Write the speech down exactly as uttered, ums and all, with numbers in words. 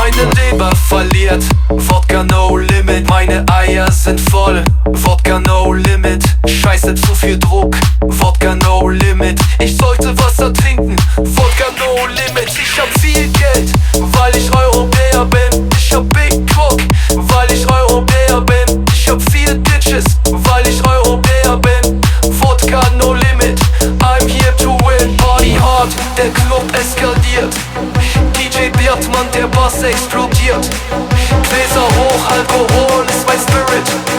Meine Leber verliert, Wodka no limit. Meine Eier sind voll, Wodka no limit. Scheiße, zu viel Druck, Wodka no limit. Ich sollte Wasser trinken, Wodka no limit. Ich hab viel Geld, weil ich Europäer bin. Ich hab Big Cock, weil ich Europäer bin. Ich hab viele Bitches, weil ich Europäer bin. Wodka no limit, I'm here to win. Party hard, der Club eskaliert. D J Biertmann, der Bass explodiert. Gläser hoch, Alkohol ist mein Spirit.